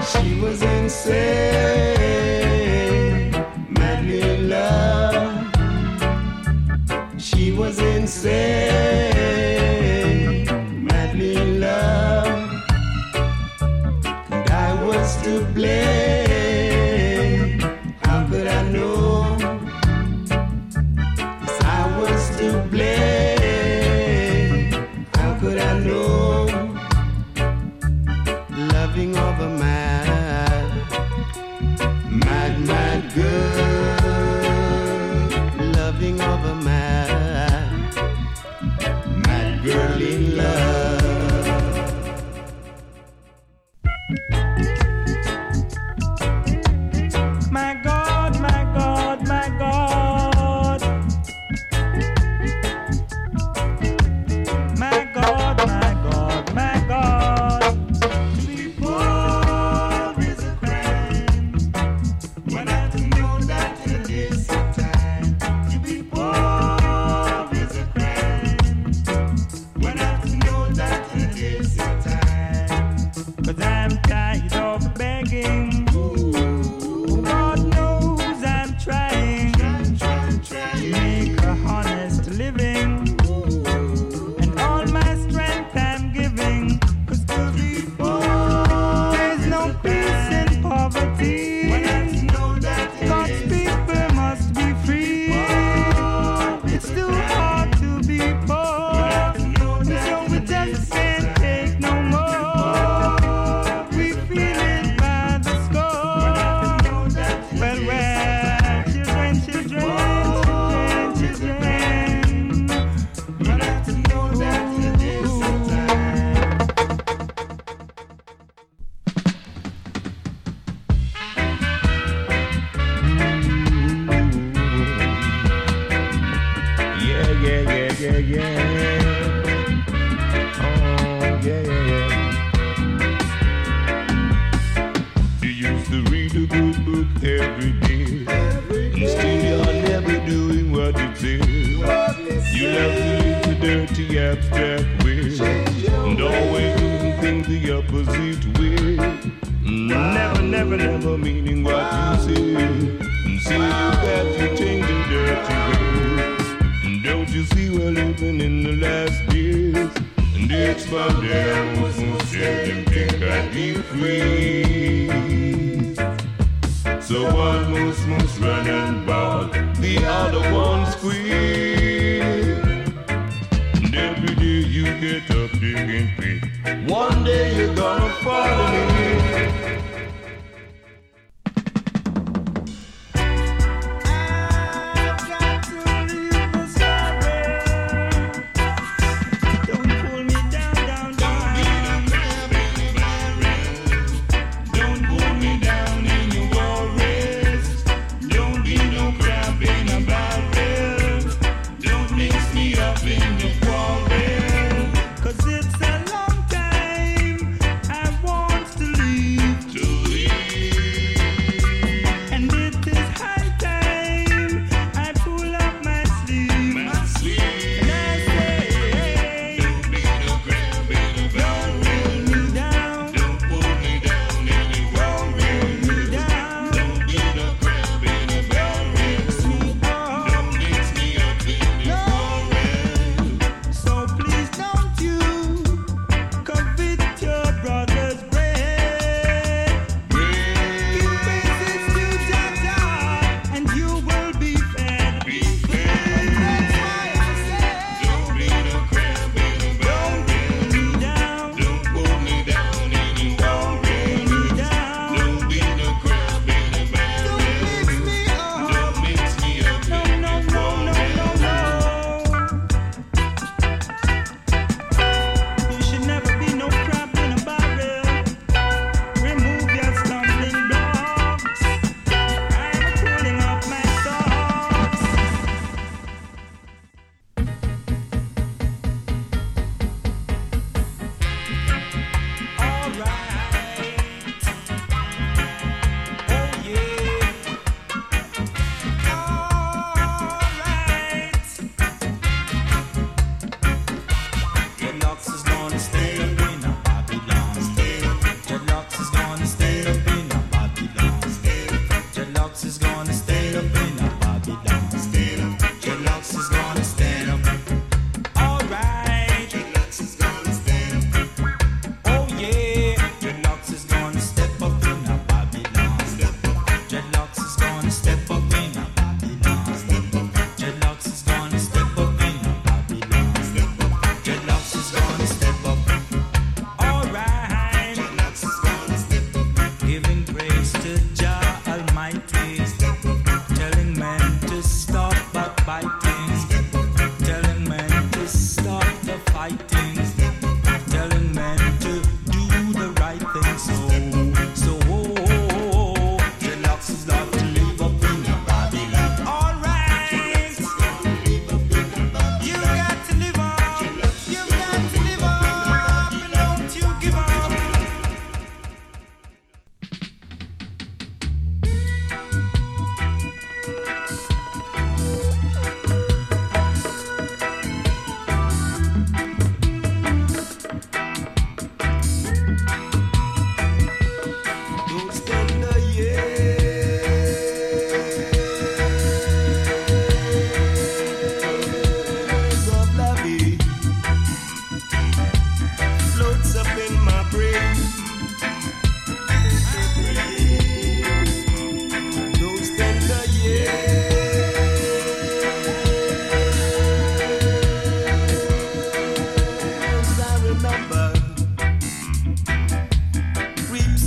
She was insane, madly in love. She was insane, madly in love. And I was to blame. How could I know? Yes, I was to blame. How could I know? Loving of a mad, mad, mad girl. Loving of a mad, mad girl in love. My God, my God, my God. My God, my God, my God. To be poor is a crime. When I know that it is a time. To be poor is a crime. When I know that it is a time. 'Cause I'm tired of begging. God knows I'm trying to make a honest living. And all my strength I'm giving. 'Cause to be poor, there's no peace in poverty. God's people must be free. It's too hard to be poor. So we just can't take no more. We feel it by the score. Well, children, children, children, children. But I know that it is a time. Yeah, yeah, yeah, yeah, yeah. Oh, yeah, yeah, yeah. You used to read a good book every day. And still you're never doing what it says. You love to live the dirty abstract way. And always doing things the opposite way. Never, never, never meaning what you say. And say you got to change the dirty way. And don't you see we're living in the last days? And it's for them who's most them think I'd be free. So one must run and ball, the other one squeal. And every day you get up digging pit. One day you're gonna fall in it. Don't pull me down, down, down.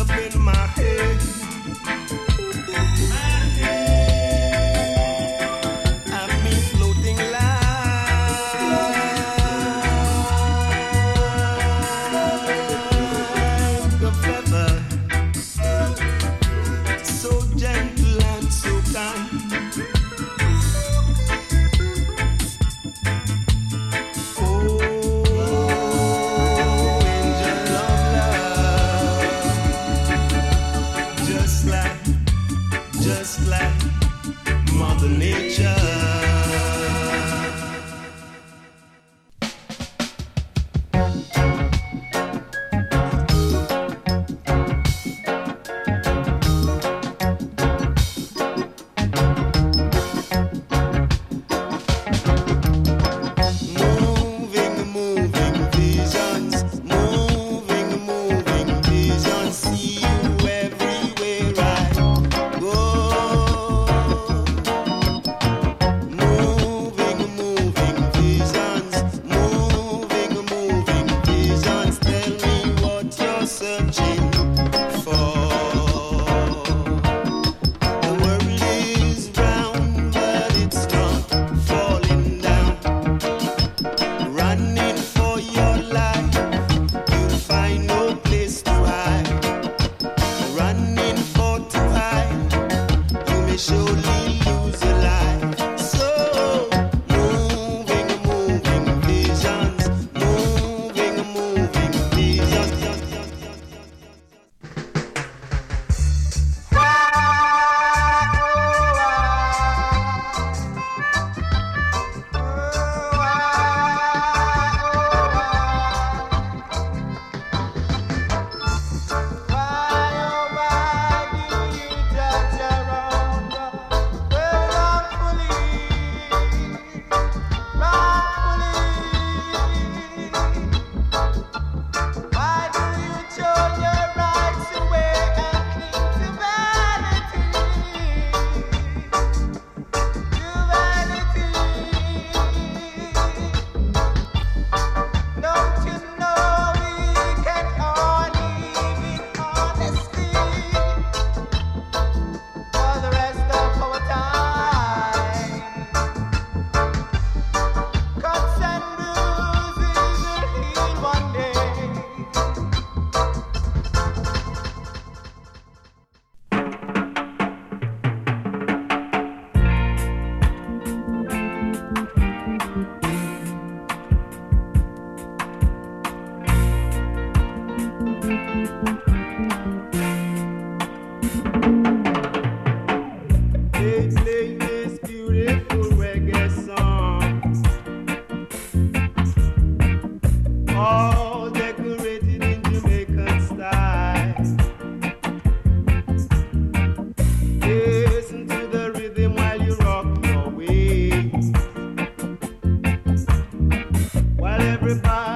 up in my head. I'm me floating like a feather, so gentle and so kind. Just like Mother Nature. Moving visions, moving visions. See you everywhere I go. Moving visions, moving visions. Tell me what you're searching for. The world is round, but it's not falling down. Running for your life, you'll find no place to hide. Running for to hide, you may surely lose your life. So, moving visions, moving visions. They play this beautiful reggae song, all decorated in Jamaican style. Listen to the rhythm while you rock your waist, while everybody